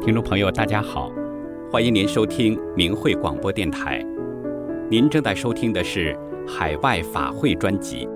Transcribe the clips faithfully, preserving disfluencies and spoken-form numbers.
听众朋友大家好，欢迎您收听明慧广播电台。您正在收听的是海外法会专辑。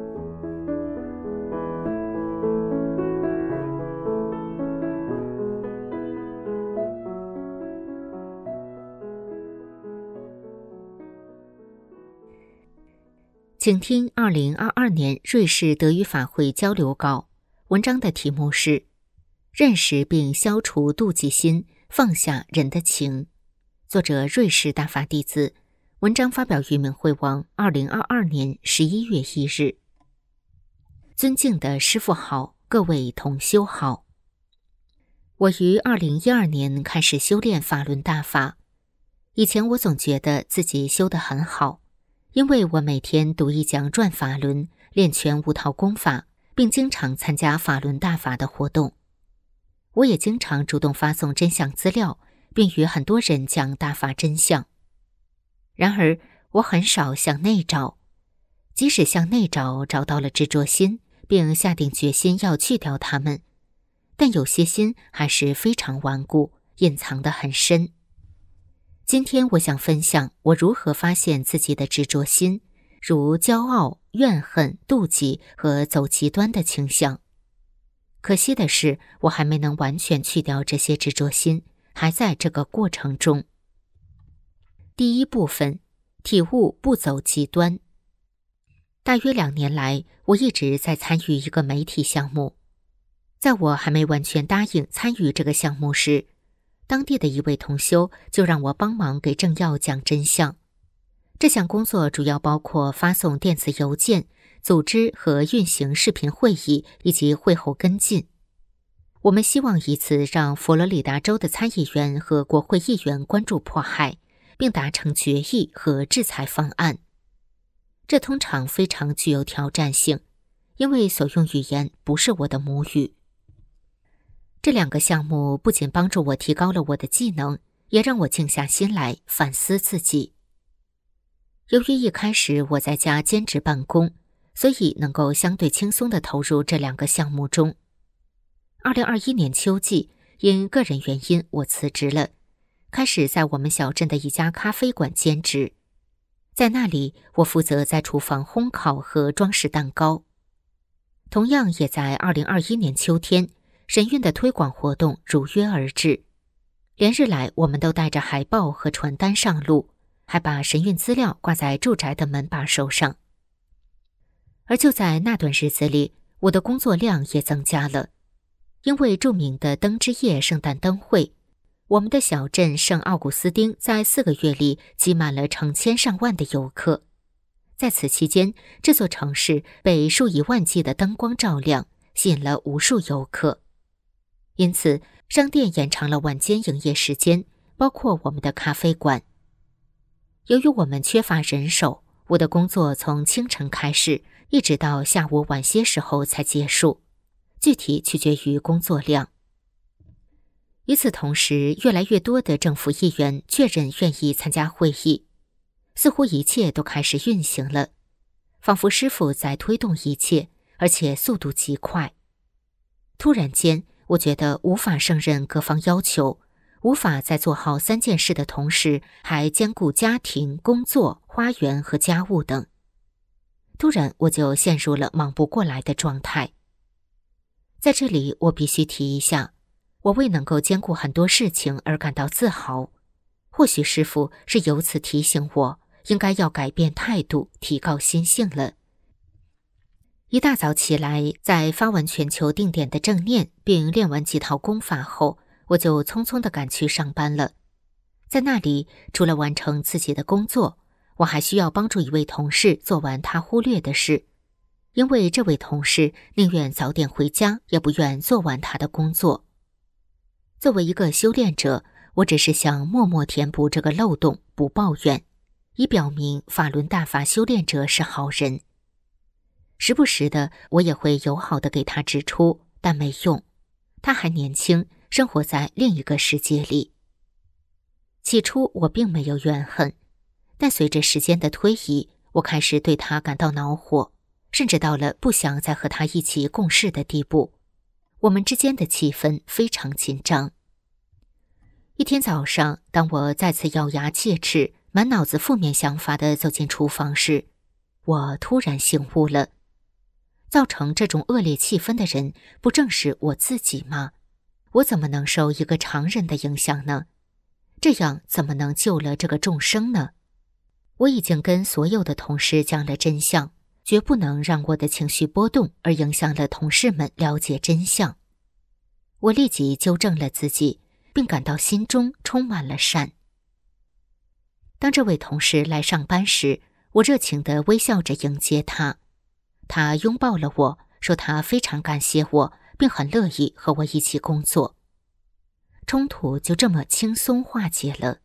请听二零二二年瑞士德语法会交流稿，文章的题目是认识并消除妒忌心，放下人的情。作者瑞士大法弟子，文章发表于明慧网二零二二年十一月一日。尊敬的师父好，各位同修好。我于二零一二年开始修炼法轮大法。以前我总觉得自己修得很好，因为我每天读一讲转法轮，练全五套功法，并经常参加法轮大法的活动。我也经常主动发送真相资料，并与很多人讲大法真相。然而，我很少向内找，即使向内找，找到了执着心，并下定决心要去掉它们，但有些心还是非常顽固，隐藏得很深。今天我想分享我如何发现自己的执着心，如骄傲、怨恨、妒忌和走极端的倾向。可惜的是，我还没能完全去掉这些执着心，还在这个过程中。第一部分，体悟不走极端。大约两年来，我一直在参与一个媒体项目。在我还没完全答应参与这个项目时，当地的一位同修就让我帮忙给政要讲真相。这项工作主要包括发送电子邮件、组织和运行视频会议以及会后跟进。我们希望以此让佛罗里达州的参议员和国会议员关注迫害，并达成决议和制裁方案。这通常非常具有挑战性，因为所用语言不是我的母语。这两个项目不仅帮助我提高了我的技能，也让我静下心来反思自己。由于一开始我在家兼职办公，所以能够相对轻松地投入这两个项目中。二零二一年秋季，因个人原因我辞职了，开始在我们小镇的一家咖啡馆兼职。在那里，我负责在厨房烘烤和装饰蛋糕。同样也在二零二一年秋天，神韵的推广活动如约而至。连日来，我们都带着海报和传单上路，还把神韵资料挂在住宅的门把手上。而就在那段日子里，我的工作量也增加了。因为著名的灯之夜圣诞灯会，我们的小镇圣奥古斯丁在四个月里挤满了成千上万的游客。在此期间，这座城市被数以万计的灯光照亮，吸引了无数游客。因此，商店延长了晚间营业时间，包括我们的咖啡馆。由于我们缺乏人手，我的工作从清晨开始，一直到下午晚些时候才结束，具体取决于工作量。与此同时，越来越多的政府议员确认愿意参加会议，似乎一切都开始运行了，仿佛师父在推动一切，而且速度极快。突然间，我觉得无法胜任各方要求，无法在做好三件事的同时，还兼顾家庭、工作、花园和家务等。突然，我就陷入了忙不过来的状态。在这里，我必须提一下，我为能够兼顾很多事情而感到自豪。或许师父是由此提醒我，应该要改变态度，提高心性了。一大早起来，在发完全球定点的正念并练完几套功法后，我就匆匆地赶去上班了。在那里，除了完成自己的工作，我还需要帮助一位同事做完他忽略的事，因为这位同事宁愿早点回家，也不愿做完他的工作。作为一个修炼者，我只是想默默填补这个漏洞，不抱怨，以表明法轮大法修炼者是好人。时不时的，我也会友好的给他指出，但没用。他还年轻，生活在另一个世界里。起初我并没有怨恨，但随着时间的推移，我开始对他感到恼火，甚至到了不想再和他一起共事的地步。我们之间的气氛非常紧张。 一天早上，当我再次咬牙切齿、满脑子负面想法地走进厨房时，我突然醒悟了。造成这种恶劣气氛的人，不正是我自己吗？我怎么能受一个常人的影响呢？这样怎么能救了这个众生呢？我已经跟所有的同事讲了真相，绝不能让我的情绪波动而影响了同事们了解真相。我立即纠正了自己，并感到心中充满了善。当这位同事来上班时，我热情地微笑着迎接他。他拥抱了我，说他非常感谢我，并很乐意和我一起工作。冲突就这么轻松化解了。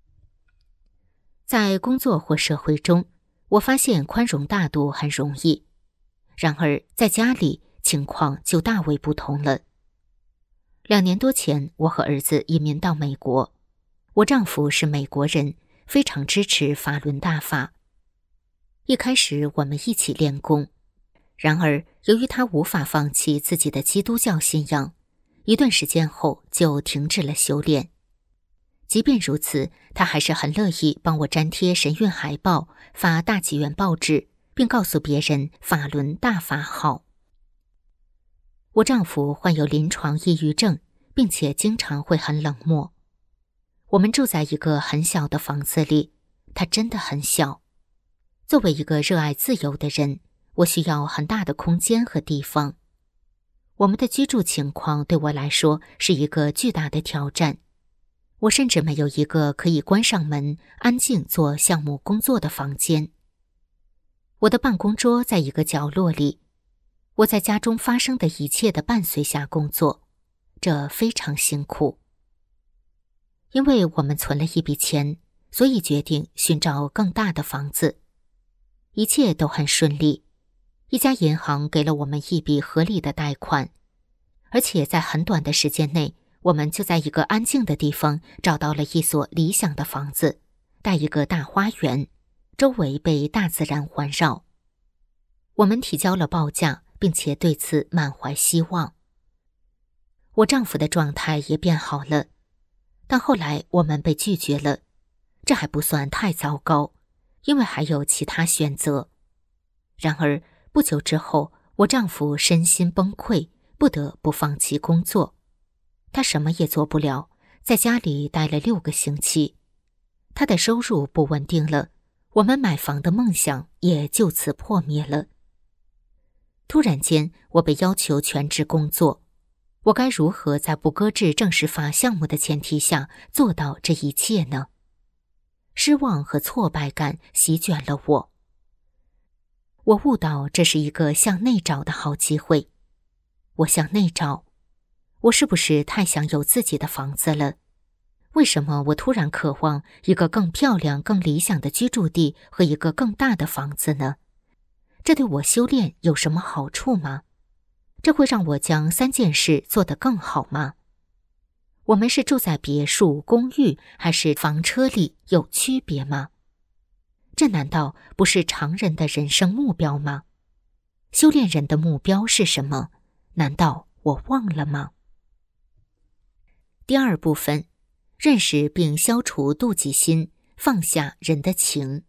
在工作或社会中，我发现宽容大度很容易，然而在家里情况就大为不同了。两年多前，我和儿子移民到美国。我丈夫是美国人，非常支持法轮大法。一开始我们一起练功，然而由于他无法放弃自己的基督教信仰，一段时间后就停止了修炼。即便如此，他还是很乐意帮我粘贴神韵海报，发大纪元报纸，并告诉别人法轮大法好。我丈夫患有临床抑郁症，并且经常会很冷漠。我们住在一个很小的房子里，它真的很小。作为一个热爱自由的人，我需要很大的空间和地方。我们的居住情况对我来说是一个巨大的挑战。我甚至没有一个可以关上门、安静做项目工作的房间。我的办公桌在一个角落里，我在家中发生的一切的伴随下工作，这非常辛苦。因为我们存了一笔钱，所以决定寻找更大的房子。一切都很顺利，一家银行给了我们一笔合理的贷款，而且在很短的时间内，我们就在一个安静的地方找到了一所理想的房子，带一个大花园，周围被大自然环绕。我们提交了报价，并且对此满怀希望。我丈夫的状态也变好了，但后来我们被拒绝了。这还不算太糟糕，因为还有其他选择。然而不久之后，我丈夫身心崩溃，不得不放弃工作。他什么也做不了，在家里待了六个星期。他的收入不稳定了，我们买房的梦想也就此破灭了。突然间，我被要求全职工作，我该如何在不搁置正式法项目的前提下做到这一切呢？失望和挫败感席卷了我。我悟到这是一个向内找的好机会。我向内找，我是不是太想有自己的房子了？为什么我突然渴望一个更漂亮、更理想的居住地和一个更大的房子呢？这对我修炼有什么好处吗？这会让我将三件事做得更好吗？我们是住在别墅、公寓还是房车里，有区别吗？这难道不是常人的人生目标吗？修炼人的目标是什么？难道我忘了吗？第二部分，认识并消除妒忌心，放下人的情。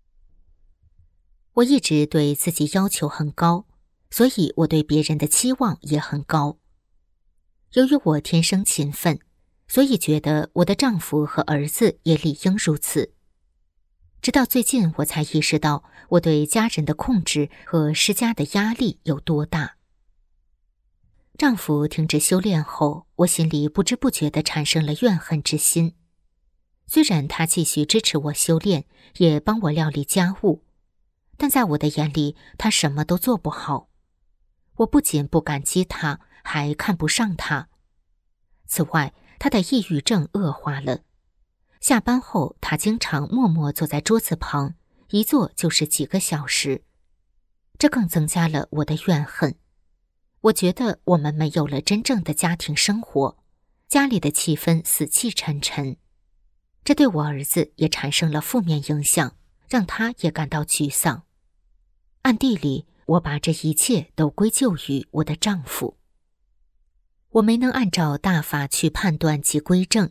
我一直对自己要求很高，所以我对别人的期望也很高。由于我天生勤奋，所以觉得我的丈夫和儿子也理应如此。直到最近，我才意识到我对家人的控制和施加的压力有多大。丈夫停止修炼后，我心里不知不觉地产生了怨恨之心。虽然他继续支持我修炼，也帮我料理家务，但在我的眼里，他什么都做不好。我不仅不感激他，还看不上他。此外，他的抑郁症恶化了。下班后，他经常默默坐在桌子旁，一坐就是几个小时。这更增加了我的怨恨。我觉得我们没有了真正的家庭生活，家里的气氛死气沉沉。这对我儿子也产生了负面影响，让他也感到沮丧。暗地里，我把这一切都归咎于我的丈夫。我没能按照大法去判断及归正，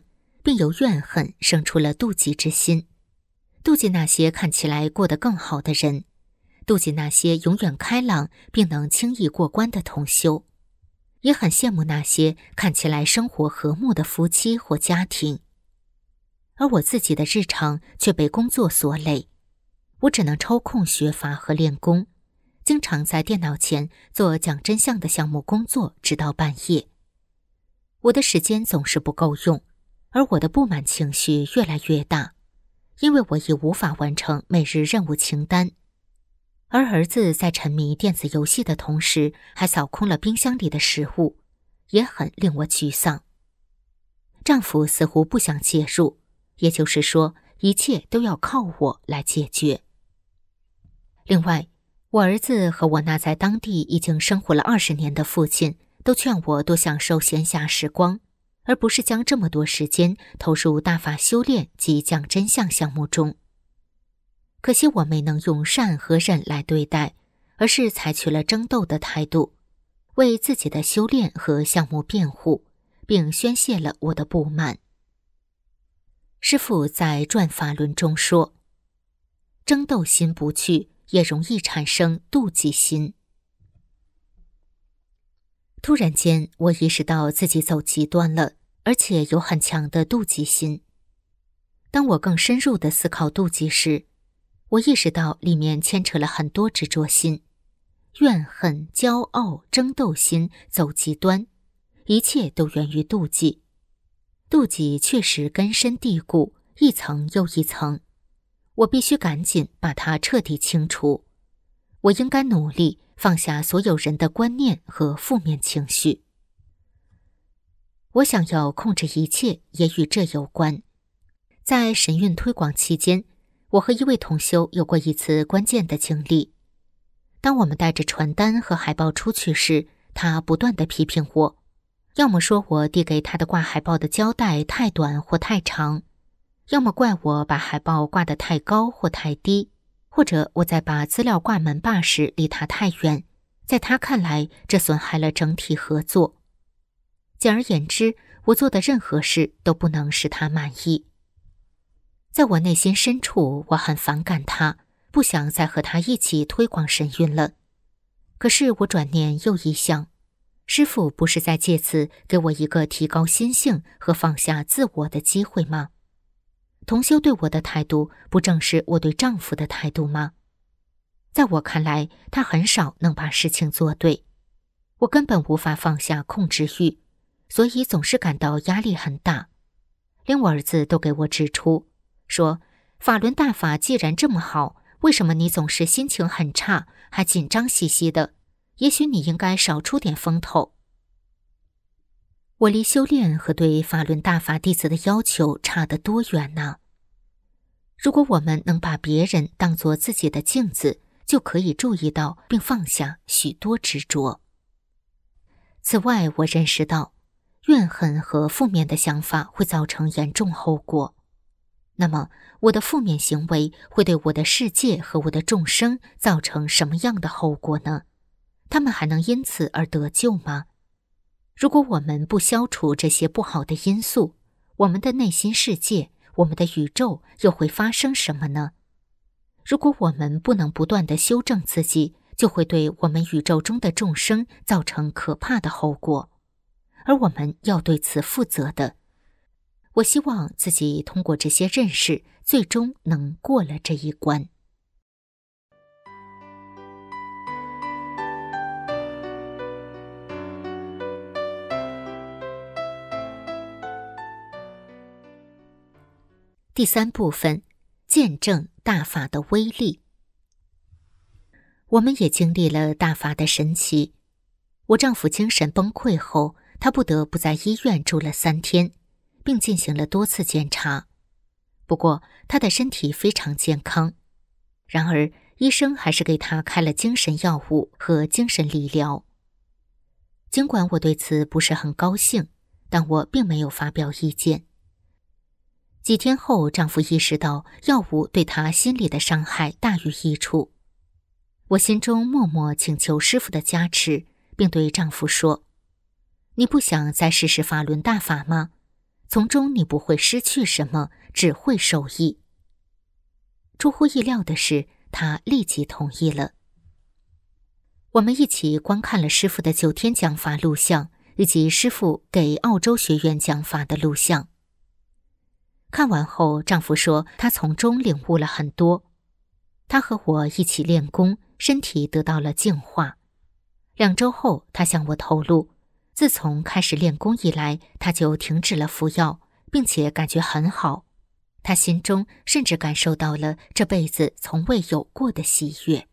并由怨恨生出了妒忌之心，妒忌那些看起来过得更好的人，妒忌那些永远开朗并能轻易过关的同修，也很羡慕那些看起来生活和睦的夫妻或家庭。而我自己的日常却被工作所累，我只能抽空学法和练功，经常在电脑前做讲真相的项目工作，直到半夜。我的时间总是不够用，而我的不满情绪越来越大，因为我已无法完成每日任务清单。而儿子在沉迷电子游戏的同时，还扫空了冰箱里的食物，也很令我沮丧。丈夫似乎不想介入，也就是说，一切都要靠我来解决。另外，我儿子和我那在当地已经生活了二十年的父亲都劝我多享受闲暇时光，而不是将这么多时间投入大法修炼及讲真相项目中。可惜我没能用善和忍来对待，而是采取了争斗的态度，为自己的修炼和项目辩护，并宣泄了我的不满。师父在转法轮中说，争斗心不去，也容易产生妒忌心。突然间，我意识到自己走极端了，而且有很强的妒忌心。当我更深入地思考妒忌时，我意识到里面牵扯了很多执着心，怨恨、骄傲、争斗心走极端，一切都源于妒忌。妒忌确实根深蒂固，一层又一层，我必须赶紧把它彻底清除。我应该努力放下所有人的观念和负面情绪。我想要控制一切，也与这有关。在神韵推广期间，我和一位同修有过一次关键的经历。当我们带着传单和海报出去时，他不断地批评我，要么说我递给他的挂海报的胶带太短或太长，要么怪我把海报挂得太高或太低，或者我在把资料挂门把时离他太远，在他看来这损害了整体合作。简而言之，我做的任何事都不能使他满意。在我内心深处，我很反感他，不想再和他一起推广神韵了。可是我转念又一想，师父不是在借此给我一个提高心性和放下自我的机会吗？同修对我的态度，不正是我对丈夫的态度吗？在我看来，他很少能把事情做对，我根本无法放下控制欲，所以总是感到压力很大。连我儿子都给我指出，说法轮大法既然这么好，为什么你总是心情很差，还紧张兮兮的？也许你应该少出点风头。我离修炼和对法轮大法弟子的要求差得多远呢？如果我们能把别人当作自己的镜子，就可以注意到并放下许多执着。此外，我认识到，怨恨和负面的想法会造成严重后果。那么，我的负面行为会对我的世界和我的众生造成什么样的后果呢？他们还能因此而得救吗？如果我们不消除这些不好的因素，我们的内心世界，我们的宇宙又会发生什么呢？如果我们不能不断地修正自己，就会对我们宇宙中的众生造成可怕的后果，而我们要对此负责的。我希望自己通过这些认识，最终能过了这一关。第三部分，见证大法的威力。我们也经历了大法的神奇。我丈夫精神崩溃后，他不得不在医院住了三天，并进行了多次检查。不过他的身体非常健康。然而医生还是给他开了精神药物和精神理疗。尽管我对此不是很高兴，但我并没有发表意见。几天后，丈夫意识到药物对他心理的伤害大于益处。我心中默默请求师父的加持，并对丈夫说：“你不想再试试法轮大法吗？ 从中你不会失去什么，只会受益。出乎意料的是，他立即同意了。我们一起观看了师父的九天讲法录像，以及师父给澳洲学院讲法的录像。看完后，丈夫说他从中领悟了很多。他和我一起练功，身体得到了净化。两周后，他向我透露，自从开始练功以来，他就停止了服药，并且感觉很好。他心中甚至感受到了这辈子从未有过的喜悦。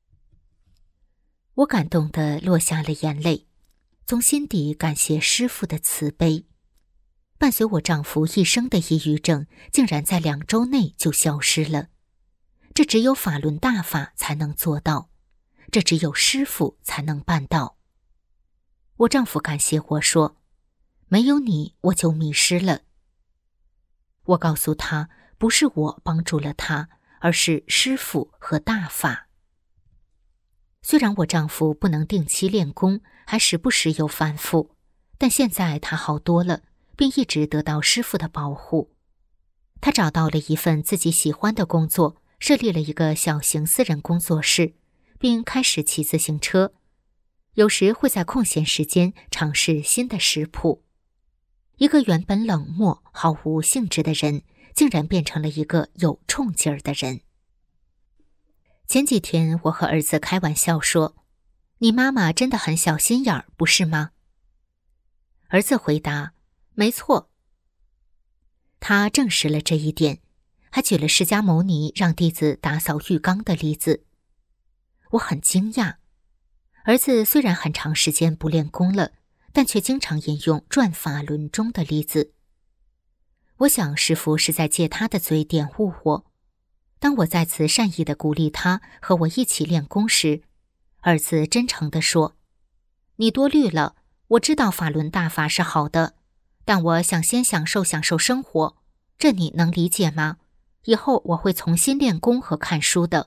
我感动地落下了眼泪，从心底感谢师父的慈悲。伴随我丈夫一生的抑郁症，竟然在两周内就消失了。这只有法轮大法才能做到，这只有师父才能办到。我丈夫感谢我说，没有你我就迷失了。我告诉他，不是我帮助了他，而是师父和大法。虽然我丈夫不能定期练功，还时不时有反复，但现在他好多了，并一直得到师父的保护。他找到了一份自己喜欢的工作，设立了一个小型私人工作室，并开始骑自行车。有时会在空闲时间尝试新的食谱。一个原本冷漠、毫无兴致的人，竟然变成了一个有冲劲儿的人。前几天我和儿子开玩笑说，你妈妈真的很小心眼儿，不是吗？儿子回答，没错。他证实了这一点，还举了释迦牟尼让弟子打扫浴缸的例子。我很惊讶，儿子虽然很长时间不练功了，但却经常引用《转法轮》中的例子。我想师父是在借他的嘴点悟我。当我再次善意地鼓励他和我一起练功时，儿子真诚地说，你多虑了，我知道法轮大法是好的，但我想先享受享受生活，这你能理解吗？以后我会重新练功和看书的。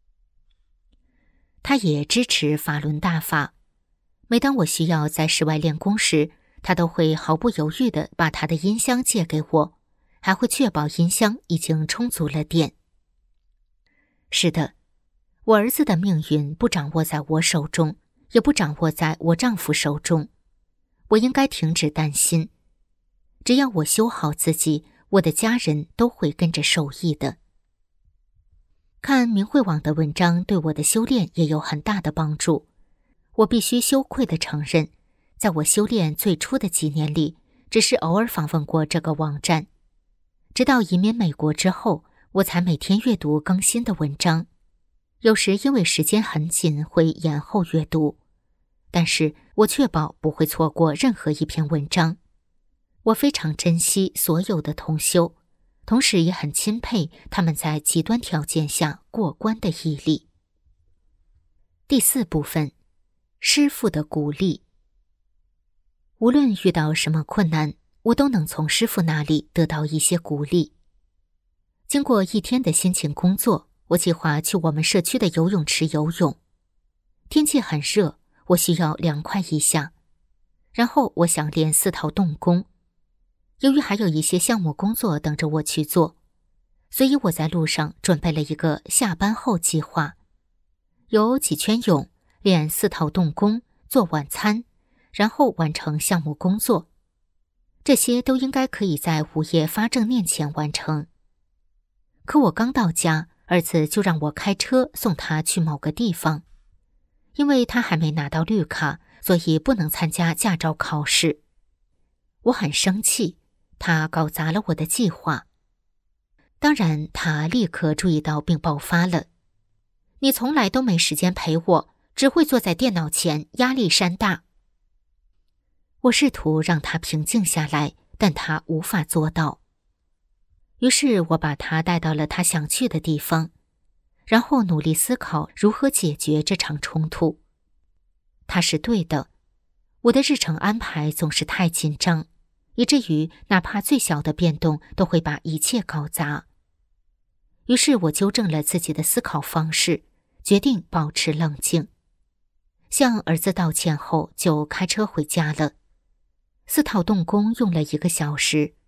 他也支持法轮大法。每当我需要在室外练功时，他都会毫不犹豫地把他的音箱借给我，还会确保音箱已经充足了电。是的，我儿子的命运不掌握在我手中，也不掌握在我丈夫手中。我应该停止担心。只要我修好自己，我的家人都会跟着受益的。看明慧网的文章对我的修炼也有很大的帮助。我必须羞愧地承认，在我修炼最初的几年里，只是偶尔访问过这个网站。直到移民美国之后，我才每天阅读更新的文章。有时因为时间很紧，会延后阅读，但是我确保不会错过任何一篇文章。我非常珍惜所有的同修，同时也很钦佩他们在极端条件下过关的毅力。第四部分，师父的鼓励。无论遇到什么困难，我都能从师父那里得到一些鼓励。经过一天的辛勤工作，我计划去我们社区的游泳池游泳。天气很热，我需要凉快一下。然后我想练四套动功。由于还有一些项目工作等着我去做，所以我在路上准备了一个下班后计划，游几圈泳，练四套动功，做晚餐，然后完成项目工作。这些都应该可以在午夜发正念前完成。可我刚到家，儿子就让我开车送他去某个地方。因为他还没拿到绿卡，所以不能参加驾照考试。我很生气，他搞砸了我的计划。当然，他立刻注意到并爆发了。你从来都没时间陪我，只会坐在电脑前，压力山大。我试图让他平静下来，但他无法做到。于是我把他带到了他想去的地方，然后努力思考如何解决这场冲突。他是对的，我的日程安排总是太紧张，以至于哪怕最小的变动都会把一切搞砸。于是我纠正了自己的思考方式，决定保持冷静。向儿子道歉后，就开车回家了。四套动功用了一个小时，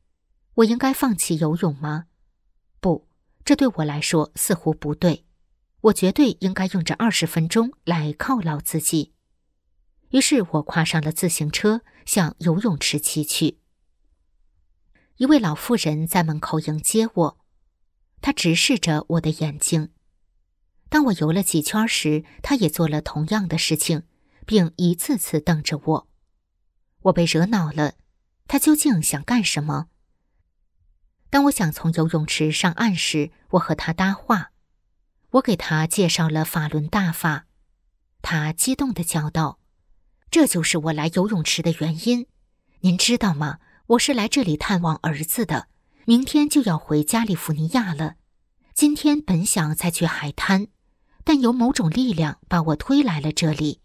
我应该放弃游泳吗？不，这对我来说似乎不对。我绝对应该用这二十分钟来犒劳自己。于是我跨上了自行车，向游泳池骑去。一位老妇人在门口迎接我，她直视着我的眼睛。当我游了几圈时，她也做了同样的事情，并一次次瞪着我。我被惹恼了，她究竟想干什么？当我想从游泳池上岸时，我和她搭话。我给她介绍了法轮大法。她激动地叫道：这就是我来游泳池的原因。您知道吗？我是来这里探望儿子的，明天就要回加利福尼亚了。今天本想再去海滩，但有某种力量把我推来了这里。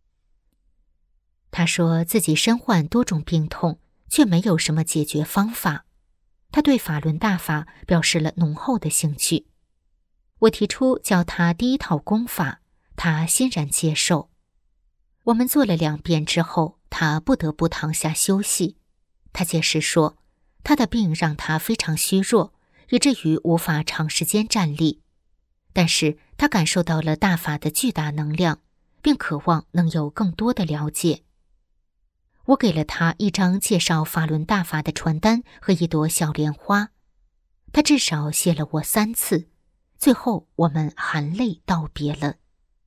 他说自己身患多种病痛，却没有什么解决方法。他对法轮大法表示了浓厚的兴趣。我提出教他第一套功法，他欣然接受。我们做了两遍之后，他不得不躺下休息。他解释说，他的病让他非常虚弱，以至于无法长时间站立。但是他感受到了大法的巨大能量，并渴望能有更多的了解。我给了他一张介绍法轮大法的传单和一朵小莲花。他至少谢了我三次，最后我们含泪道别了。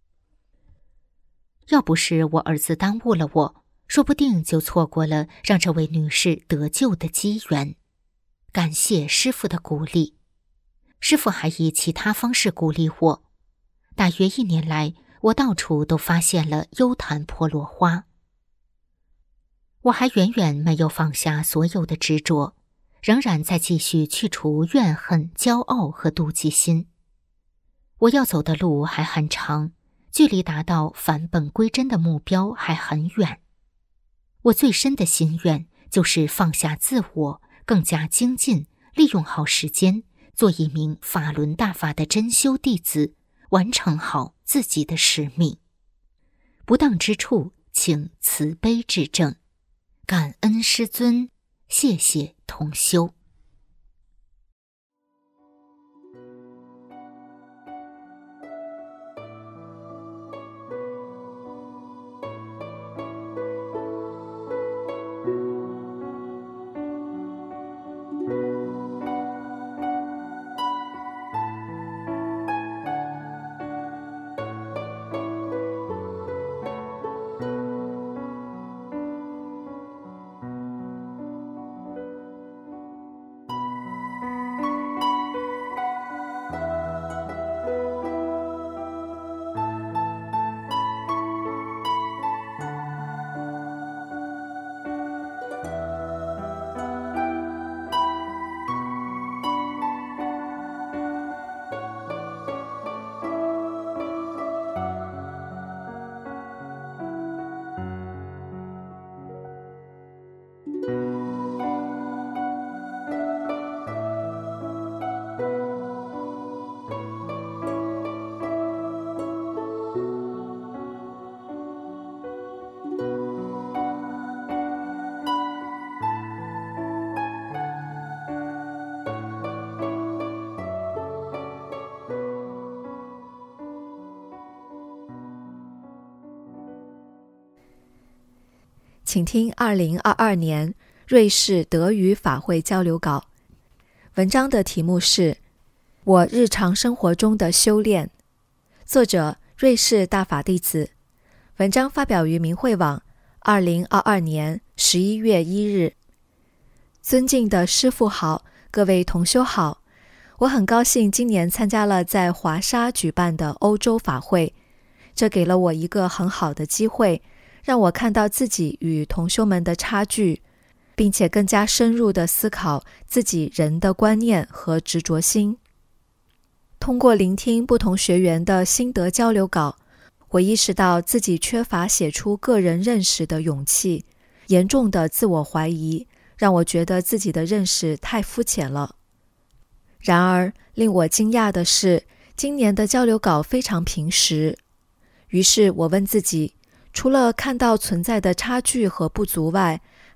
要不是我儿子耽误了我，说不定就错过了让这位女士得救的机缘。感谢师父的鼓励。师父还以其他方式鼓励我。大约一年来，我到处都发现了优昙婆罗花。我还远远没有放下所有的执着，仍然在继续去除怨恨、骄傲和妒忌心。我要走的路还很长，距离达到返本归真的目标还很远。我最深的心愿就是放下自我，更加精进，利用好时间，做一名法轮大法的真修弟子，完成好自己的使命。不当之处，请慈悲指正。感恩师尊，谢谢同修。 请听二零二二年瑞士德语法会交流稿。文章的题目是我日常生活中的修炼，作者瑞士大法弟子。文章发表于明慧网二零二二年十一月一日。尊敬的师父好，各位同修好，我很高兴今年参加了在华沙举办的欧洲法会，这给了我一个很好的机会，让我看到自己与同修们的差距，并且更加深入地思考自己人的观念和执着心。通过聆听不同学员的心得交流稿，我意识到自己缺乏写出个人认识的勇气，严重的自我怀疑，让我觉得自己的认识太肤浅了。然而，令我惊讶的是，今年的交流稿非常平实。于是我问自己，除了看到存在的差距和不足外，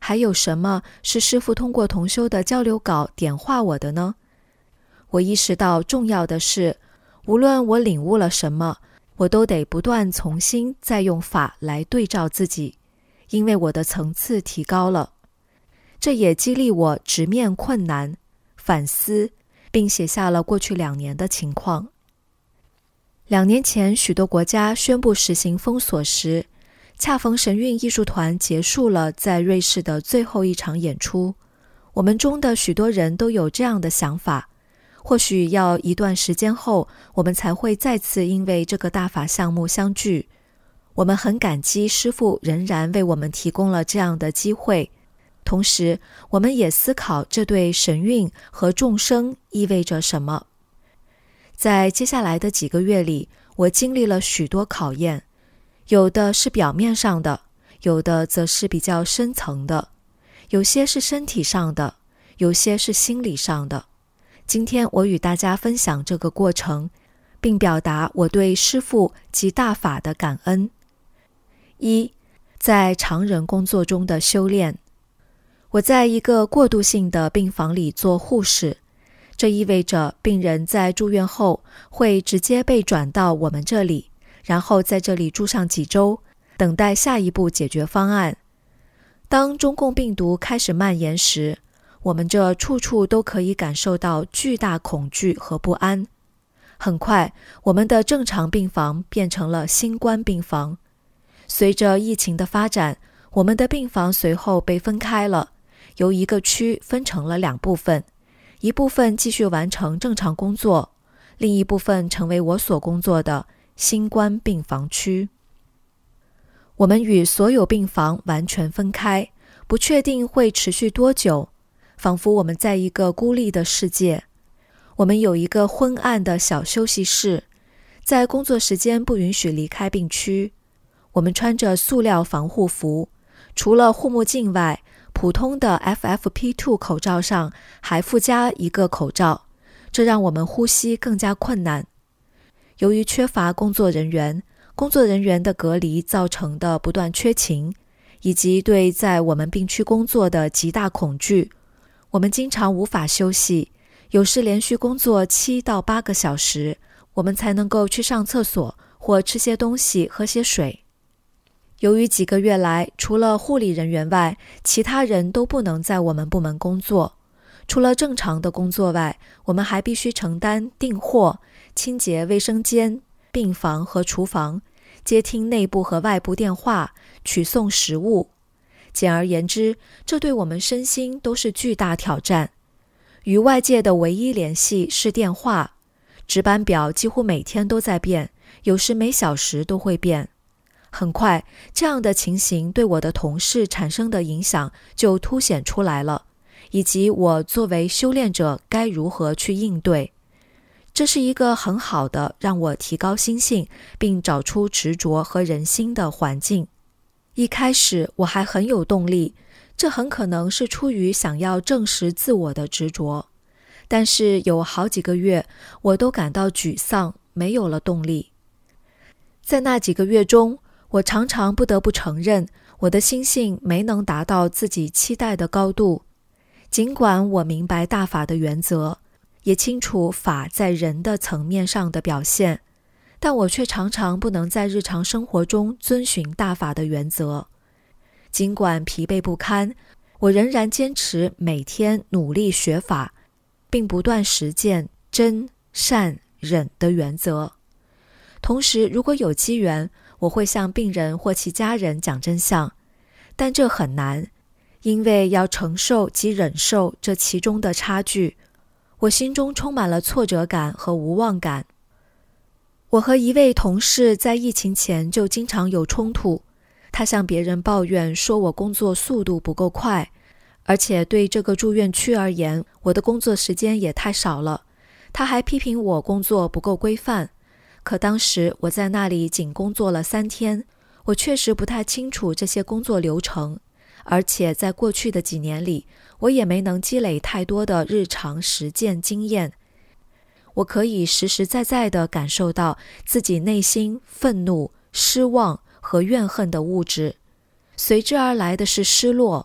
还有什么是师父通过同修的交流稿点化我的呢？我意识到重要的是，无论我领悟了什么，我都得不断重新再用法来对照自己，因为我的层次提高了。这也激励我直面困难，反思，并写下了过去两年的情况。两年前，许多国家宣布实行封锁时，恰逢神韵艺术团结束了在瑞士的最后一场演出。我们中的许多人都有这样的想法，或许要一段时间后，我们才会再次因为这个大法项目相聚。我们很感激师父仍然为我们提供了这样的机会，同时我们也思考这对神韵和众生意味着什么。在接下来的几个月里，我经历了许多考验，有的是表面上的，有的则是比较深层的，有些是身体上的，有些是心理上的。今天我与大家分享这个过程，并表达我对师父及大法的感恩。一，在常人工作中的修炼。我在一个过渡性的病房里做护士，这意味着病人在住院后会直接被转到我们这里，然后在这里住上几周，等待下一步解决方案。当中共病毒开始蔓延时，我们这处处都可以感受到巨大恐惧和不安。很快，我们的正常病房变成了新冠病房。随着疫情的发展，我们的病房随后被分开了，由一个区分成了两部分，一部分继续完成正常工作，另一部分成为我所工作的新冠病房区。我们与所有病房完全分开，不确定会持续多久，仿佛我们在一个孤立的世界。我们有一个昏暗的小休息室，在工作时间不允许离开病区。我们穿着塑料防护服，除了护目镜外，普通的 F F P 二 口罩上还附加一个口罩，这让我们呼吸更加困难。由于缺乏工作人员，工作人员的隔离造成的不断缺勤，以及对在我们病区工作的极大恐惧，我们经常无法休息，有时连续工作七到八个小时，我们才能够去上厕所或吃些东西，喝些水。由于几个月来，除了护理人员外，其他人都不能在我们部门工作。除了正常的工作外，我们还必须承担订货、清洁卫生间、病房和厨房、接听内部和外部电话、取送食物。简而言之，这对我们身心都是巨大挑战。与外界的唯一联系是电话，值班表几乎每天都在变，有时每小时都会变。很快，这样的情形对我的同事产生的影响就凸显出来了，以及我作为修炼者该如何去应对。这是一个很好的让我提高心性并找出执着和人心的环境。一开始我还很有动力，这很可能是出于想要证实自我的执着，但是有好几个月我都感到沮丧，没有了动力。在那几个月中，我常常不得不承认，我的心性没能达到自己期待的高度。尽管我明白大法的原则，也清楚法在人的层面上的表现，但我却常常不能在日常生活中遵循大法的原则。尽管疲惫不堪，我仍然坚持每天努力学法，并不断实践真、善、忍的原则。同时，如果有机缘，我会向病人或其家人讲真相，但这很难，因为要承受及忍受这其中的差距，我心中充满了挫折感和无望感。我和一位同事在疫情前就经常有冲突，他向别人抱怨说我工作速度不够快，而且对这个住院区而言，我的工作时间也太少了。他还批评我工作不够规范。可当时我在那里仅工作了三天，我确实不太清楚这些工作流程，而且在过去的几年里，我也没能积累太多的日常实践经验。我可以实实在在地感受到自己内心愤怒、失望和怨恨的物质，随之而来的是失落，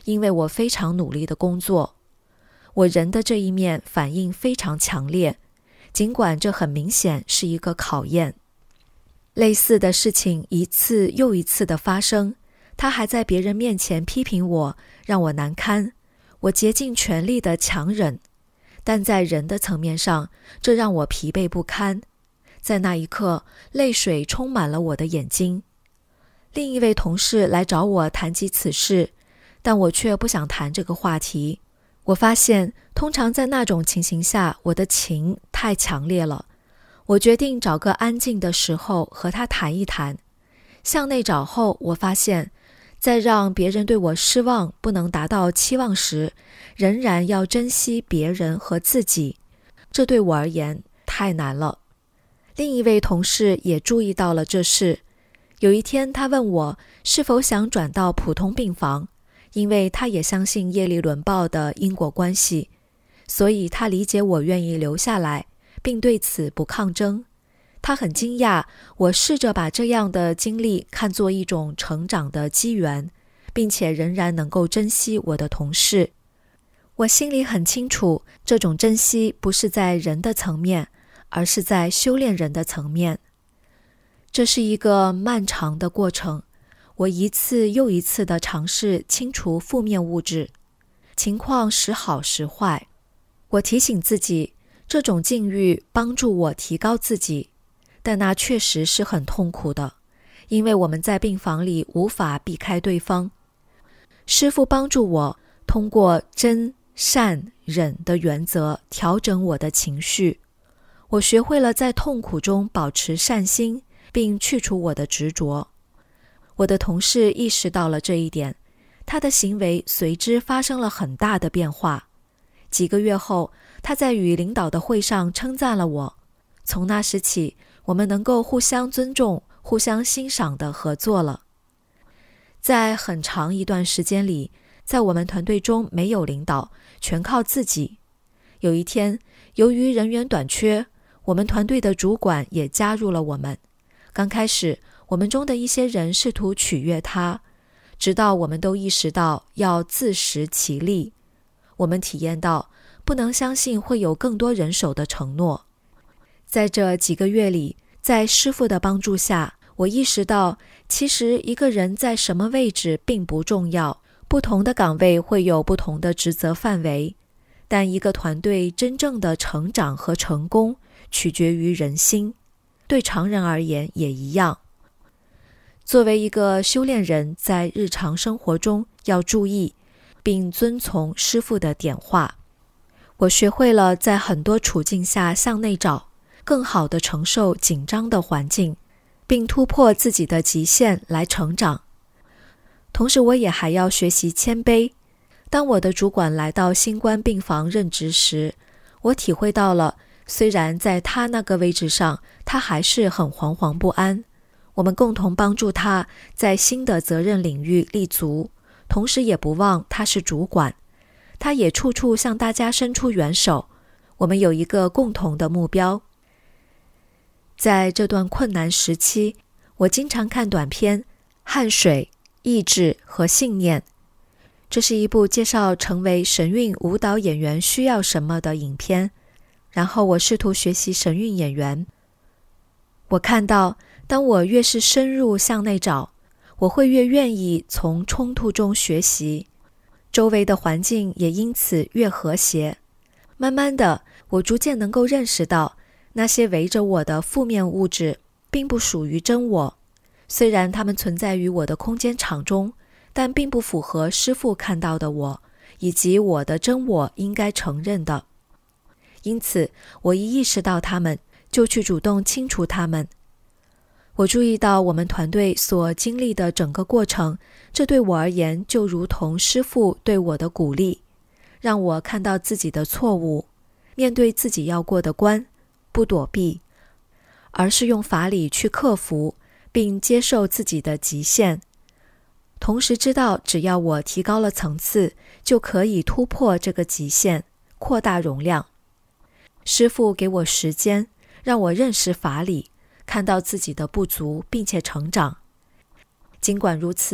因为我非常努力的工作。我人的这一面反应非常强烈，尽管这很明显是一个考验。类似的事情一次又一次的发生，他还在别人面前批评我，让我难堪，我竭尽全力的强忍，但在人的层面上，这让我疲惫不堪。在那一刻，泪水充满了我的眼睛。另一位同事来找我谈及此事，但我却不想谈这个话题。我发现，通常在那种情形下，我的情太强烈了。我决定找个安静的时候和他谈一谈。向内找后，我发现，在让别人对我失望不能达到期望时，仍然要珍惜别人和自己，这对我而言太难了。另一位同事也注意到了这事。有一天，他问我是否想转到普通病房，因为他也相信业力轮报的因果关系，所以他理解我愿意留下来，并对此不抗争。他很惊讶，我试着把这样的经历看作一种成长的机缘，并且仍然能够珍惜我的同事。我心里很清楚，这种珍惜不是在人的层面，而是在修炼人的层面。这是一个漫长的过程，我一次又一次地尝试清除负面物质，情况时好时坏。我提醒自己，这种境遇帮助我提高自己，但那确实是很痛苦的，因为我们在病房里无法避开对方。师父帮助我通过真、善、忍的原则调整我的情绪，我学会了在痛苦中保持善心，并去除我的执着。我的同事意识到了这一点，他的行为随之发生了很大的变化。几个月后，他在与领导的会上称赞了我。从那时起，我们能够互相尊重、互相欣赏地合作了。在很长一段时间里，在我们团队中没有领导，全靠自己。有一天，由于人员短缺，我们团队的主管也加入了我们。刚开始，我们中的一些人试图取悦他，直到我们都意识到要自食其力。我们体验到不能相信会有更多人手的承诺。在这几个月里，在师父的帮助下，我意识到其实一个人在什么位置并不重要，不同的岗位会有不同的职责范围，但一个团队真正的成长和成功取决于人心，对常人而言也一样。作为一个修炼人，在日常生活中要注意并遵从师父的点化。我学会了在很多处境下向内找，更好地承受紧张的环境，并突破自己的极限来成长。同时，我也还要学习谦卑。当我的主管来到新冠病房任职时，我体会到了，虽然在他那个位置上，他还是很惶惶不安。我们共同帮助他在新的责任领域立足，同时也不忘他是主管，他也处处向大家伸出援手。我们有一个共同的目标。在这段困难时期，我经常看短片《汗水、意志和信念》，这是一部介绍成为神韵舞蹈演员需要什么的影片。然后我试图学习神韵演员。我看到，当我越是深入向内找，我会越愿意从冲突中学习，周围的环境也因此越和谐。慢慢的，我逐渐能够认识到，那些围着我的负面物质并不属于真我，虽然它们存在于我的空间场中，但并不符合师父看到的我，以及我的真我应该承认的。因此，我一意识到它们，就去主动清除它们。我注意到我们团队所经历的整个过程，这对我而言就如同师父对我的鼓励，让我看到自己的错误，面对自己要过的关，不躲避，而是用法理去克服，并接受自己的极限。同时知道，只要我提高了层次，就可以突破这个极限，扩大容量。师父给我时间，让我认识法理，看到自己的不足，并且成长。尽管如此，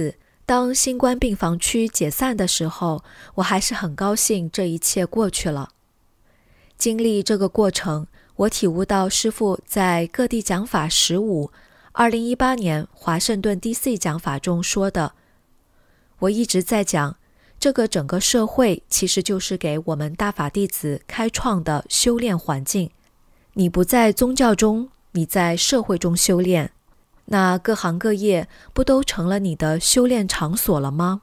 当新冠病房区解散的时候，我还是很高兴这一切过去了。经历这个过程，我体悟到师父在各地讲法十五二零一八年华盛顿 D C 讲法中说的，我一直在讲，这个整个社会其实就是给我们大法弟子开创的修炼环境。你不在宗教中，你在社会中修炼，那各行各业不都成了你的修炼场所了吗？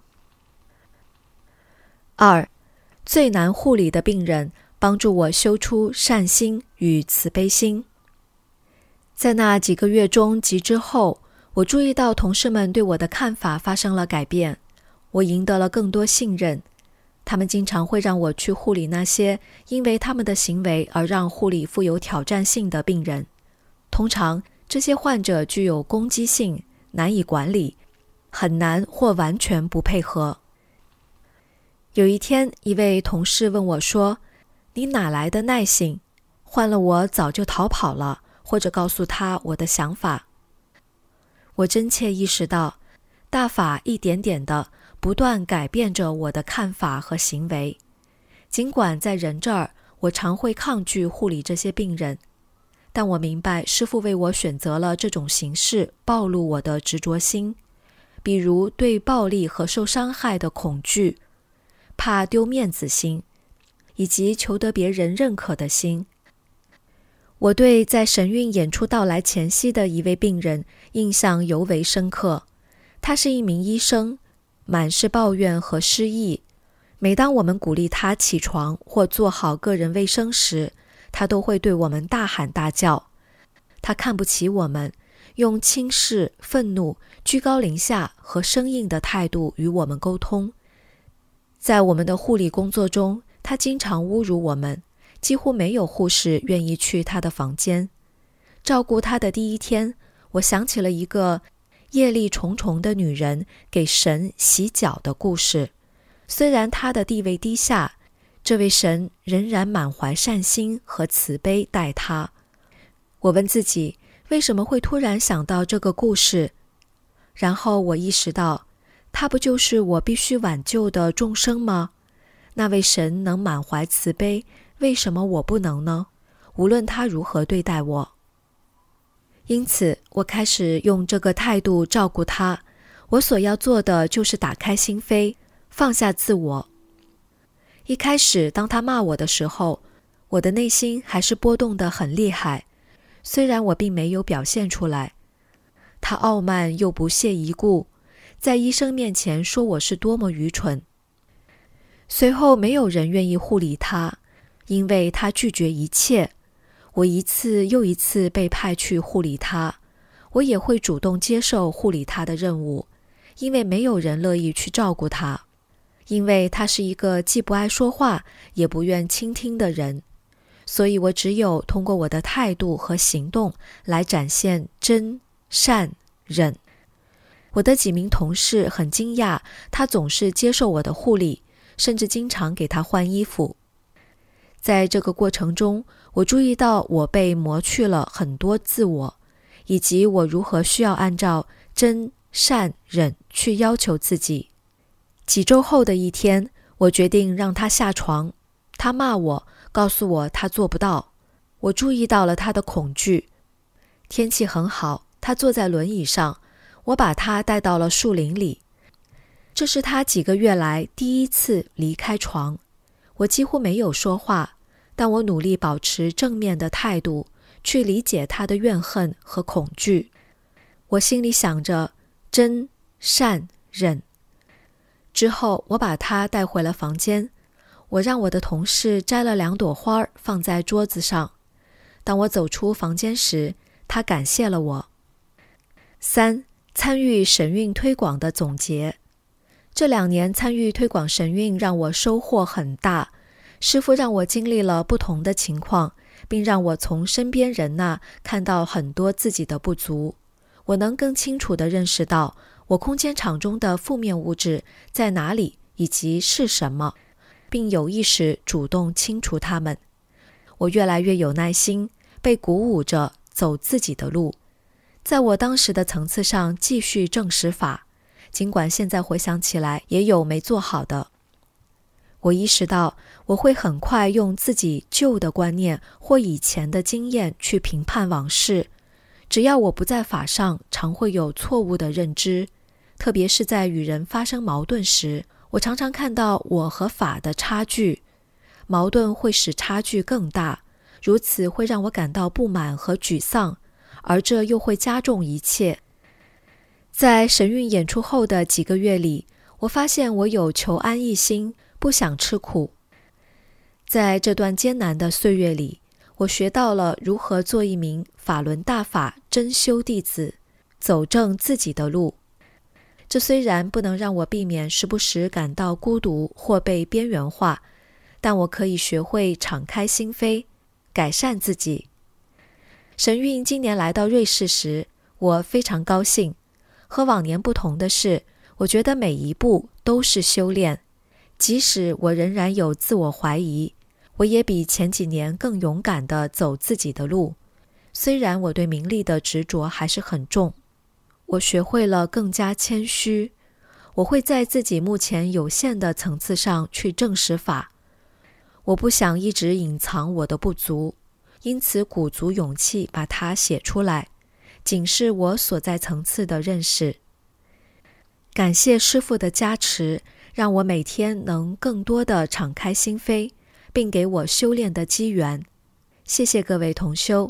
二，最难护理的病人帮助我修出善心与慈悲心。在那几个月中及之后，我注意到同事们对我的看法发生了改变，我赢得了更多信任。他们经常会让我去护理那些因为他们的行为而让护理富有挑战性的病人。通常这些患者具有攻击性，难以管理，很难或完全不配合。有一天，一位同事问我说，你哪来的耐性？换了我早就逃跑了，或者告诉他我的想法。我真切意识到，大法一点点的不断改变着我的看法和行为。尽管在人这儿，我常会抗拒护理这些病人，但我明白师父为我选择了这种形式，暴露我的执着心，比如对暴力和受伤害的恐惧，怕丢面子心，以及求得别人认可的心。我对在神韵演出到来前夕的一位病人印象尤为深刻。他是一名医生，满是抱怨和失意。每当我们鼓励他起床或做好个人卫生时，他都会对我们大喊大叫。他看不起我们，用轻视、愤怒、居高临下和生硬的态度与我们沟通。在我们的护理工作中，他经常侮辱我们，几乎没有护士愿意去他的房间。照顾他的第一天，我想起了一个业力重重的女人给神洗脚的故事。虽然她的地位低下，这位神仍然满怀善心和慈悲待她。我问自己，为什么会突然想到这个故事？然后我意识到，他不就是我必须挽救的众生吗？那位神能满怀慈悲，为什么我不能呢？无论他如何对待我。因此，我开始用这个态度照顾他。我所要做的就是打开心扉，放下自我。一开始，当他骂我的时候，我的内心还是波动得很厉害，虽然我并没有表现出来。他傲慢又不屑一顾，在医生面前说我是多么愚蠢。随后没有人愿意护理他，因为他拒绝一切。我一次又一次被派去护理他，我也会主动接受护理他的任务，因为没有人乐意去照顾他，因为他是一个既不爱说话也不愿倾听的人，所以我只有通过我的态度和行动来展现真、善、忍。我的几名同事很惊讶，他总是接受我的护理，甚至经常给他换衣服。在这个过程中，我注意到我被磨去了很多自我，以及我如何需要按照真、善、忍去要求自己。几周后的一天，我决定让他下床。他骂我，告诉我他做不到。我注意到了他的恐惧。天气很好，他坐在轮椅上，我把他带到了树林里。这是他几个月来第一次离开床。我几乎没有说话，但我努力保持正面的态度，去理解他的怨恨和恐惧。我心里想着真、善、忍。之后我把他带回了房间，我让我的同事摘了两朵花放在桌子上。当我走出房间时，他感谢了我。三、参与神韵推广的总结。这两年参与推广神韵让我收获很大，师父让我经历了不同的情况，并让我从身边人那看到很多自己的不足。我能更清楚地认识到我空间场中的负面物质在哪里以及是什么，并有意识主动清除它们。我越来越有耐心，被鼓舞着走自己的路，在我当时的层次上继续证实法， 尽管现在回想起来也有没做好的。我意识到我会很快用自己旧的观念或以前的经验去评判往事，只要我不在法上，常会有错误的认知，特别是在与人发生矛盾时，我常常看到我和法的差距，矛盾会使差距更大，如此会让我感到不满和沮丧，而这又会加重一切。在神韵演出后的几个月里，我发现我有求安逸心，不想吃苦。在这段艰难的岁月里，我学到了如何做一名法轮大法真修弟子，走正自己的路。这虽然不能让我避免时不时感到孤独或被边缘化，但我可以学会敞开心扉，改善自己。神韵今年来到瑞士时，我非常高兴。和往年不同的是，我觉得每一步都是修炼，即使我仍然有自我怀疑，我也比前几年更勇敢地走自己的路。虽然我对名利的执着还是很重，我学会了更加谦虚，我会在自己目前有限的层次上去证实法。我不想一直隐藏我的不足，因此鼓足勇气把它写出来，警示我所在层次的认识。感谢师父的加持，让我每天能更多地敞开心扉，并给我修炼的机缘。谢谢各位同修。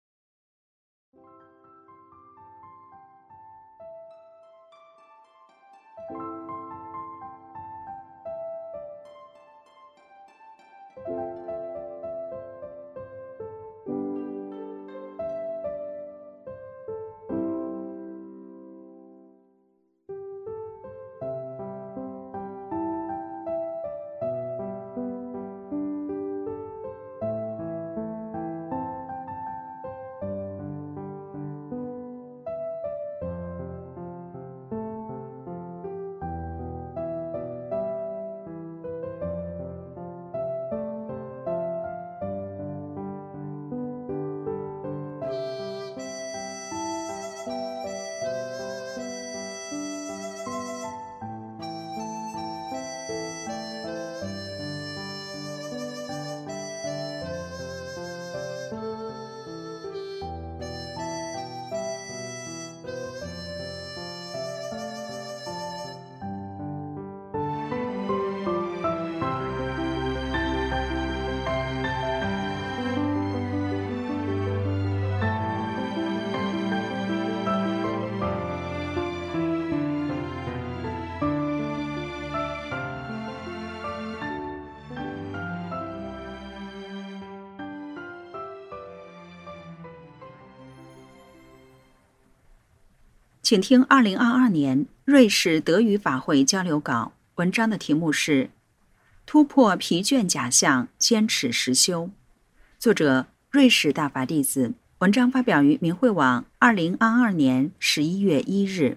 请听二零二二年瑞士德语法会交流稿，文章的题目是突破疲倦假象，坚持实修。作者瑞士大法弟子，文章发表于明慧网二零二二年十一月一日。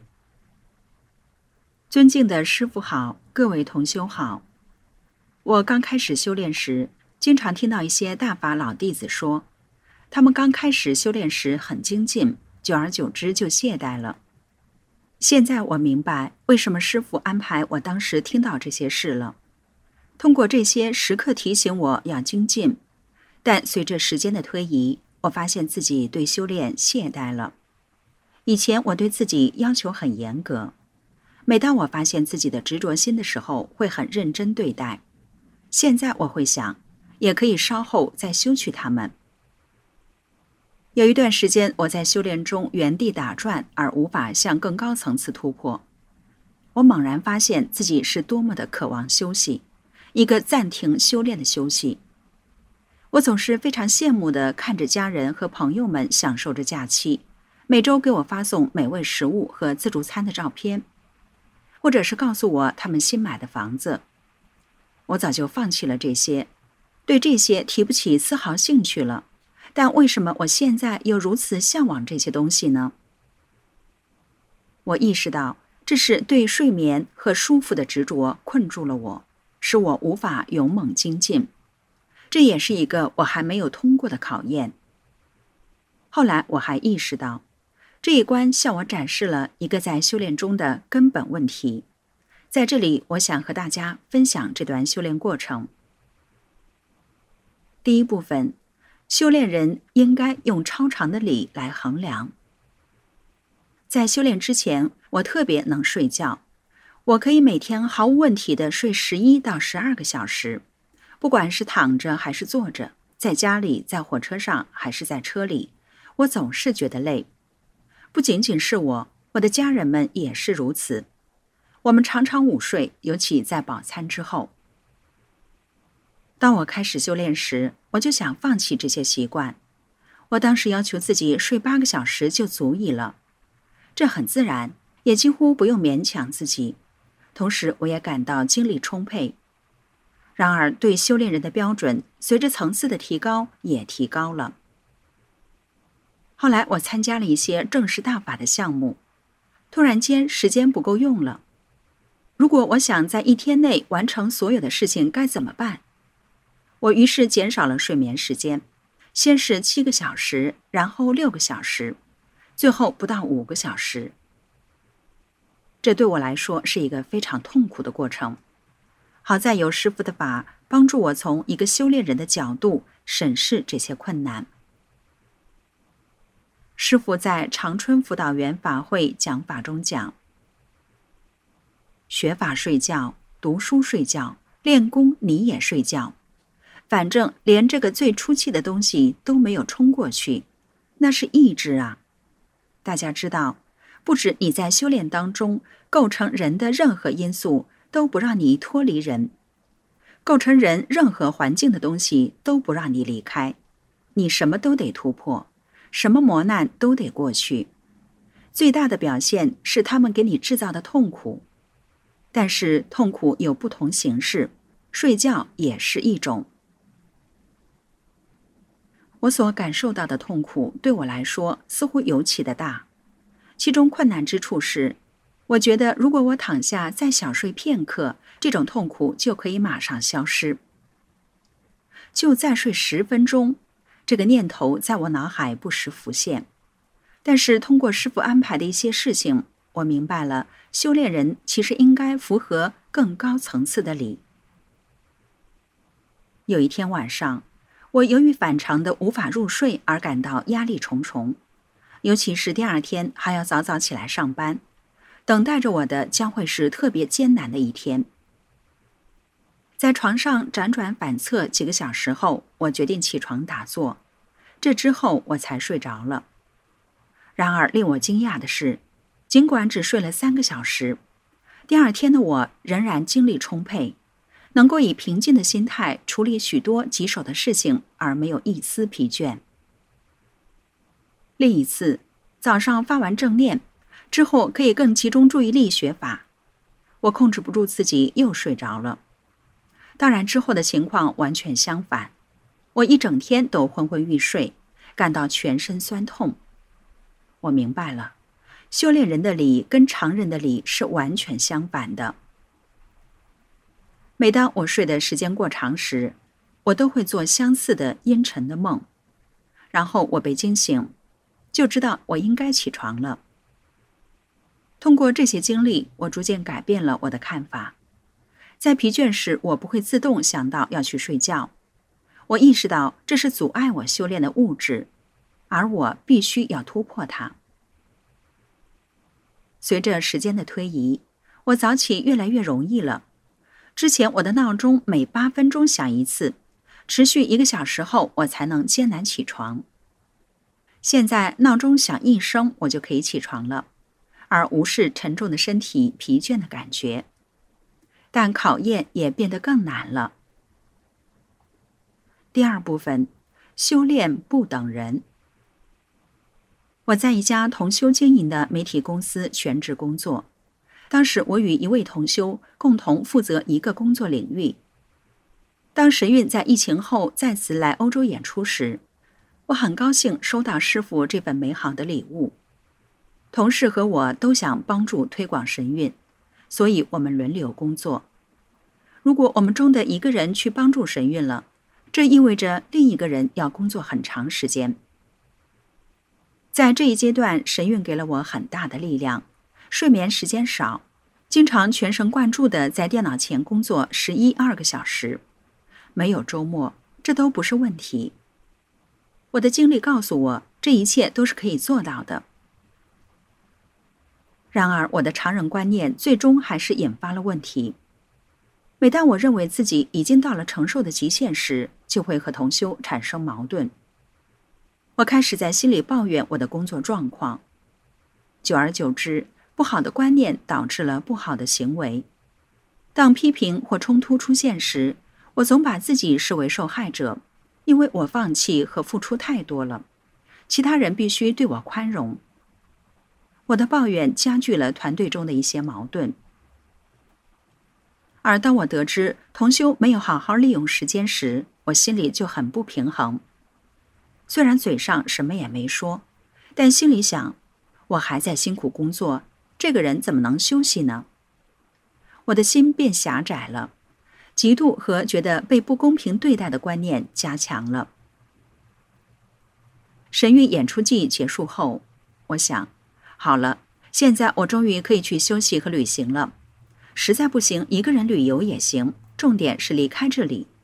尊敬的师父好，各位同修好。我刚开始修炼时，经常听到一些大法老弟子说，他们刚开始修炼时很精进，久而久之就懈怠了。现在我明白为什么师父安排我当时听到这些事了。通过这些时刻提醒我要精进，但随着时间的推移，我发现自己对修炼懈怠了。以前我对自己要求很严格，每当我发现自己的执着心的时候，会很认真对待。现在我会想，也可以稍后再修去它们。有一段时间，我在修炼中原地打转，而无法向更高层次突破。我猛然发现自己是多么的渴望休息，一个暂停修炼的休息。我总是非常羡慕地看着家人和朋友们享受着假期，每周给我发送美味食物和自助餐的照片，或者是告诉我他们新买的房子。我早就放弃了这些，对这些提不起丝毫兴趣了。但为什么我现在又如此向往这些东西呢？我意识到，这是对睡眠和舒服的执着困住了我，使我无法勇猛精进。这也是一个我还没有通过的考验。后来我还意识到， 这一关向我展示了一个在修炼中的根本问题。在这里，我想和大家分享这段修炼过程。第一部分，修炼人应该用超长的理来衡量。在修炼之前，我特别能睡觉，我可以每天毫无问题地睡十一到十二个小时，不管是躺着还是坐着，在家里、在火车上还是在车里，我总是觉得累。不仅仅是我，我的家人们也是如此。我们常常午睡，尤其在饱餐之后。当我开始修炼时，我就想放弃这些习惯。我当时要求自己睡八个小时就足以了，这很自然，也几乎不用勉强自己。同时，我也感到精力充沛。然而，对修炼人的标准，随着层次的提高，也提高了。后来，我参加了一些正式大法的项目，突然间时间不够用了。如果我想在一天内完成所有的事情，该怎么办？我于是减少了睡眠时间，先是七个小时，然后六个小时，最后不到五个小时。这对我来说是一个非常痛苦的过程。好在有师父的法帮助我从一个修炼人的角度审视这些困难。师父在长春辅导员法会讲法中讲，学法睡觉，读书睡觉，练功你也睡觉，反正连这个最出气的东西都没有冲过去，那是意志啊。大家知道，不止你在修炼当中构成人的任何因素都不让你脱离人，构成人任何环境的东西都不让你离开，你什么都得突破，什么磨难都得过去。最大的表现是他们给你制造的痛苦，但是痛苦有不同形式，睡觉也是一种。我所感受到的痛苦对我来说似乎尤其的大，其中困难之处是，我觉得如果我躺下再小睡片刻，这种痛苦就可以马上消失。就再睡十分钟，这个念头在我脑海不时浮现。但是通过师父安排的一些事情，我明白了，修炼人其实应该符合更高层次的理。有一天晚上，我由于反常的无法入睡而感到压力重重，尤其是第二天还要早早起来上班，等待着我的将会是特别艰难的一天。在床上辗转反侧几个小时后，我决定起床打坐，这之后我才睡着了。然而令我惊讶的是，尽管只睡了三个小时，第二天的我仍然精力充沛，能够以平静的心态处理许多棘手的事情，而没有一丝疲倦。另一次，早上发完正念之后，可以更集中注意力学法，我控制不住自己又睡着了。当然之后的情况完全相反，我一整天都昏昏欲睡，感到全身酸痛。我明白了，修炼人的理跟常人的理是完全相反的。每当我睡的时间过长时，我都会做相似的阴沉的梦，然后我被惊醒，就知道我应该起床了。通过这些经历，我逐渐改变了我的看法。在疲倦时，我不会自动想到要去睡觉，我意识到这是阻碍我修炼的物质，而我必须要突破它。随着时间的推移，我早起越来越容易了。之前我的闹钟每八分钟响一次，持续一个小时后我才能艰难起床。现在闹钟响一声我就可以起床了，而无视沉重的身体疲倦的感觉。但考验也变得更难了。第二部分，修炼不等人。我在一家同修经营的媒体公司全职工作，当时我与一位同修共同负责一个工作领域。当神韵在疫情后再次来欧洲演出时，我很高兴收到师父这份美好的礼物。同事和我都想帮助推广神韵，所以我们轮流工作。如果我们中的一个人去帮助神韵了，这意味着另一个人要工作很长时间。 在这一阶段，神韵给了我很大的力量，睡眠时间少，经常全神贯注地在电脑前工作十一二个小时，没有周末，这都不是问题。我的经历告诉我，这一切都是可以做到的。然而，我的常人观念最终还是引发了问题。每当我认为自己已经到了承受的极限时，就会和同修产生矛盾。我开始在心里抱怨我的工作状况，久而久之，不好的观念导致了不好的行为。当批评或冲突出现时，我总把自己视为受害者，因为我放弃和付出太多了，其他人必须对我宽容。我的抱怨加剧了团队中的一些矛盾。而当我得知同修没有好好利用时间时，我心里就很不平衡。虽然嘴上什么也没说，但心里想，我还在辛苦工作，这个人怎么能休息呢？我的心变狭窄了，嫉妒和觉得被不公平对待的观念加强了。神韵演出季结束后，我想，好了，现在我终于可以去休息和旅行了。实在不行，一个人旅游也行，重点是离开这里。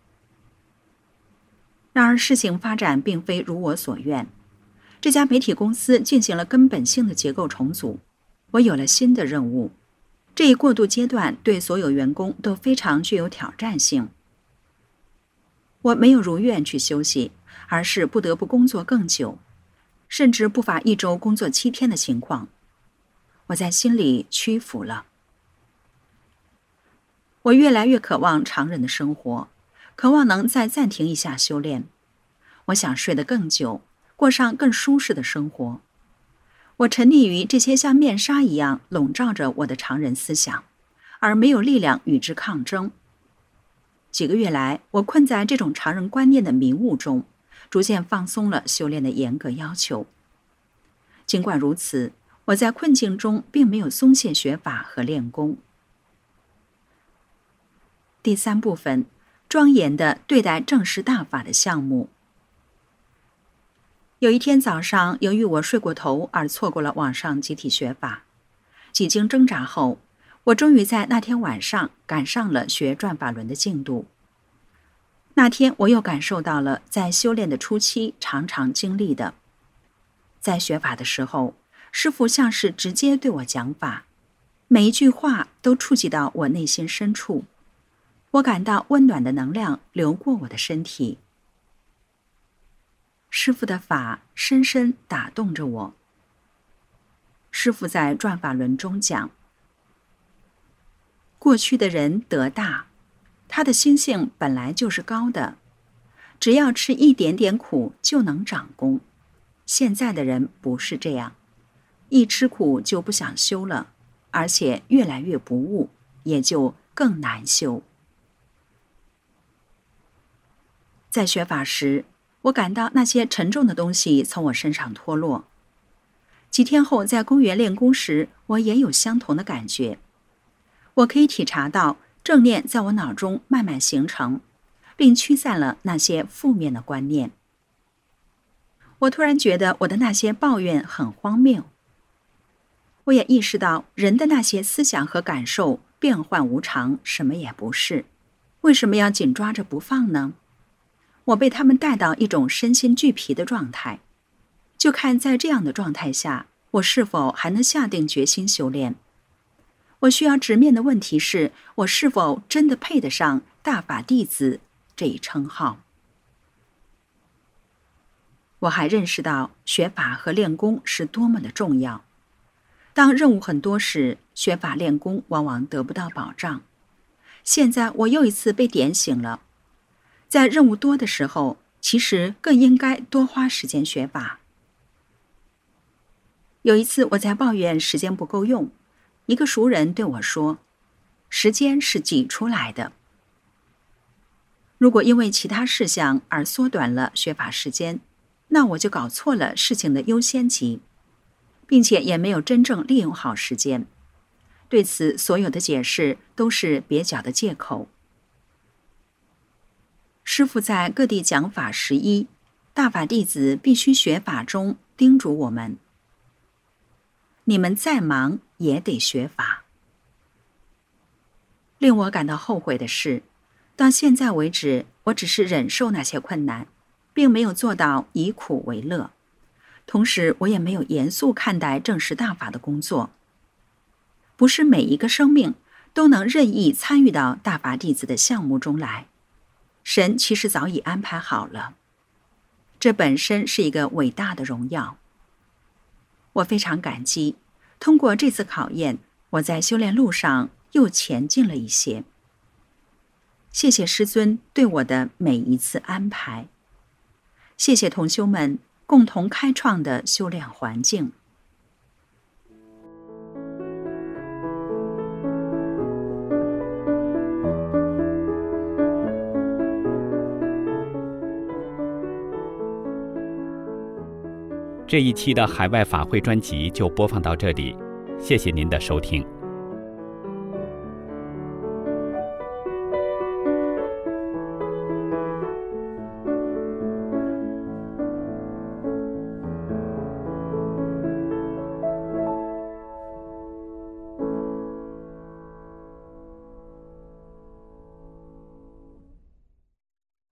然而事情发展并非如我所愿，这家媒体公司进行了根本性的结构重组，我有了新的任务。这一过渡阶段对所有员工都非常具有挑战性。我没有如愿去休息，而是不得不工作更久，甚至不乏一周工作七天的情况。我在心里屈服了。我越来越渴望常人的生活，渴望能再暂停一下修炼。我想睡得更久，过上更舒适的生活。我沉溺于这些像面纱一样笼罩着我的常人思想，而没有力量与之抗争。几个月来，我困在这种常人观念的迷雾中，逐渐放松了修炼的严格要求。尽管如此，我在困境中并没有松懈学法和练功。第三部分，庄严地对待正式大法的项目。有一天早上，由于我睡过头而错过了网上集体学法。几经挣扎后，我终于在那天晚上赶上了学转法轮的进度。那天我又感受到了在修炼的初期常常经历的。在学法的时候，师父像是直接对我讲法，每一句话都触及到我内心深处。我感到温暖的能量流过我的身体。师父的法深深打动着我。师父在转法轮中讲，过去的人德大，他的心性本来就是高的，只要吃一点点苦就能长功。现在的人不是这样，一吃苦就不想修了，而且越来越不悟，也就更难修。在学法时，我感到那些沉重的东西从我身上脱落。几天后在公园练功时，我也有相同的感觉。我可以体察到正念在我脑中慢慢形成，并驱散了那些负面的观念。我突然觉得我的那些抱怨很荒谬。我也意识到人的那些思想和感受变幻无常，什么也不是，为什么要紧抓着不放呢？我被他们带到一种身心俱疲的状态，就看在这样的状态下，我是否还能下定决心修炼。我需要直面的问题是，我是否真的配得上大法弟子这一称号。我还认识到学法和练功是多么的重要。当任务很多时，学法练功往往得不到保障。现在我又一次被点醒了，在任务多的时候，其实更应该多花时间学法。有一次我在抱怨时间不够用，一个熟人对我说，时间是挤出来的。如果因为其他事项而缩短了学法时间，那我就搞错了事情的优先级，并且也没有真正利用好时间。对此，所有的解释都是蹩脚的借口。师父在各地讲法时一，大法弟子必须学法中叮嘱我们：你们再忙也得学法。令我感到后悔的是，到现在为止，我只是忍受那些困难，并没有做到以苦为乐。同时，我也没有严肃看待证实大法的工作。不是每一个生命都能任意参与到大法弟子的项目中来，神其实早已安排好了。这本身是一个伟大的荣耀。我非常感激，通过这次考验，我在修炼路上又前进了一些。谢谢师尊对我的每一次安排，谢谢同修们共同开创的修炼环境。 这一期的海外法会专辑就播放到这里，谢谢您的收听。